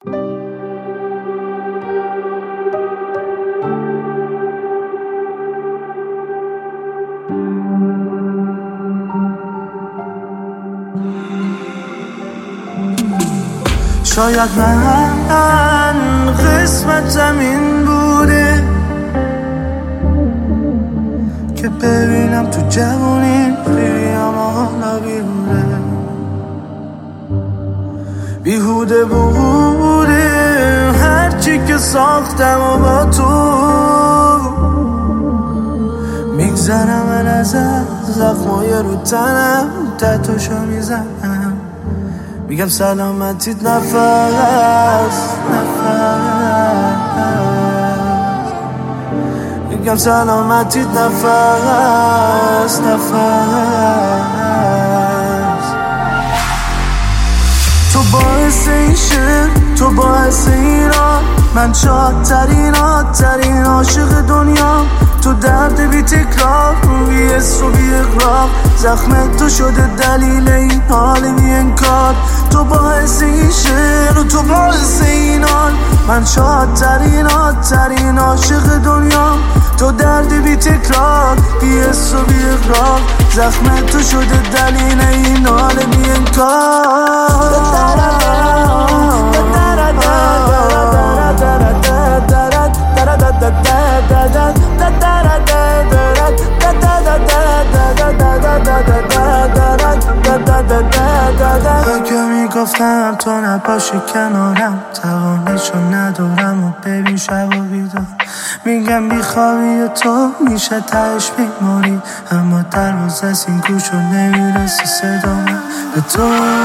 شاید من قسمتم این بوده که ببینم تو جوونی پیریم حالا بیهوده بیهوده بوده هرچی که ساختم و با تو میگذرم من از زخمای رو تنم تتوشو میزنم میگم سلامتیت نفس میگم سلامتیت نفس تو باعث این شعر تو باعث ایران من شادترین عاشق دنیا تو درد بی تکرار بی حس و بی اقرار زخم تو شده دلیل این حال بی انکار تو باعث این شعر و تو باعث این حال من شادترین عاشق دنیا تو درد بی تکرار بی حس و بی اقرار زخم تو شده دلیل این حال بی انکار اگه میگفتم تو نباشی کنارم توانشو ندارم و ببین شب و بیدار میگم بیخوابی تو میشه تهش بیماری اما دروازه از این گوشو نمیرسی صدا من به تو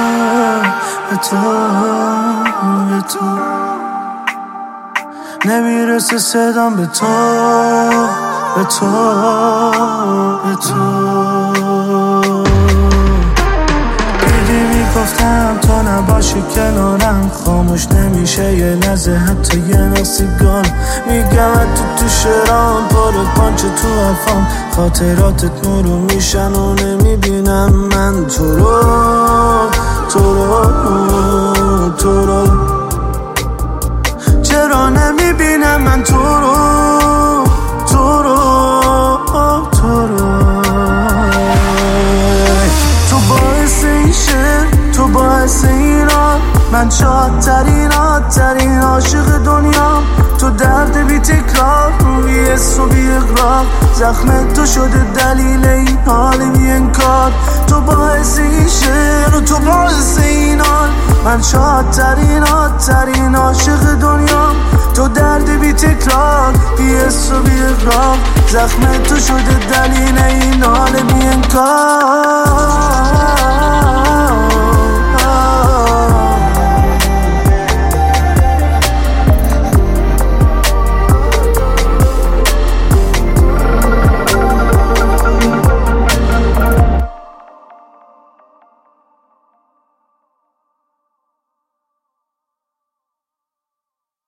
نمیرسه صدام به تو گفتم تو نباشی کنارم خاموش نمیشه یه لحظه حتی یه نسیگان میگم تو شرام پارو پانچه تو افام خاطراتت نورو میشن و نمیبینم من تو رو چرا نمیبینم من تو رو تو باعث این شعر تو باعث ایران من شادترین عاشق دنیا تو درد بی تکرار بی حس و بی اقرار زخم تو شده دلیل این حال بی انکار تو باعث این شعر و تو باعث این حال من شادترین عاشق دنیا تو درد بی تکرار بی حس و بی اقرار زخم تو شده دلیل